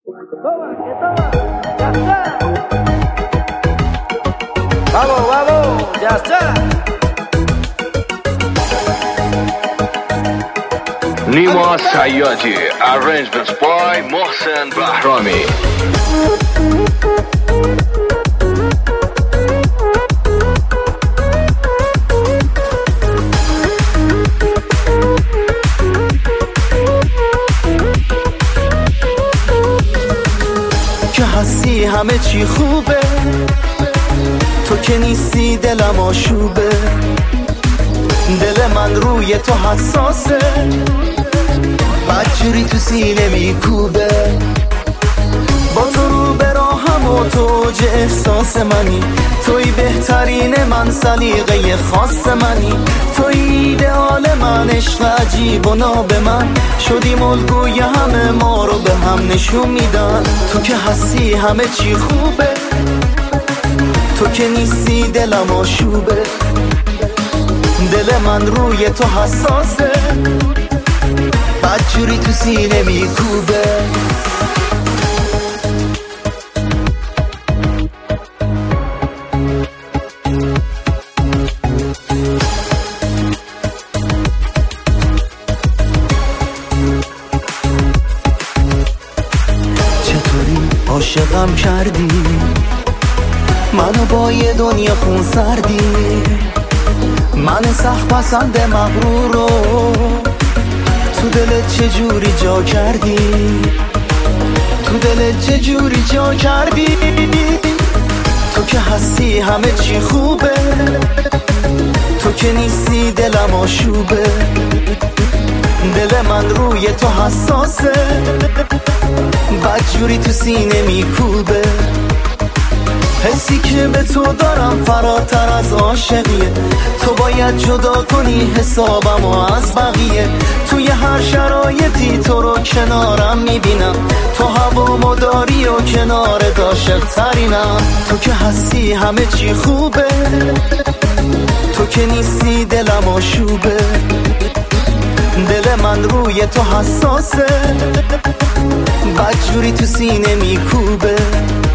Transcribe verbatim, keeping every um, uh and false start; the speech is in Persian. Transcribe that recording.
Toma, que toma, ya está. Vamos, vamos, ya está. نیما صیادی arrangements by محسن بهرامی. که هستی همه چی خوبه، تو که نیستی دلم آشوبه، دل من روی تو حساسه، بدجوری تو سینه میکوبه، با تو رو به راهم و تو اوج احساس منی، توی بهترین من، سلیقه خاص منی، توی ایدئال من، عشق عجیب و ناب من، شدیم الگوی همه ما رو به هم نشون میدن. تو که هستی همه چی خوبه، تو که نیستی دلم آشوبه، دل من روی تو حساسه، بدجوری تو سینه میکوبه. چطوری عاشقم کردی منو با یه دنیا خون سردی، من سخت پسند مغرور رو تو دلت چجوری جا کردی، تو دلت چجوری جا کردی. تو که هستی همه چی خوبه، تو که نیستی دلم آشوبه، دل من روی تو حساسه، بدجوری تو سینه میکوبه. حسی که به تو دارم فراتر از عاشقیه، تو باید جدا کنی حسابمو از بقیه، توی هر شرایطی تو رو کنارم میبینم، تو هوامو داری و کنار عاشق ترینم. تو که هستی همه چی خوبه، تو که نیستی دلم آشوبه، دل من روی تو حساسه، بدجوری تو سینه میکوبه.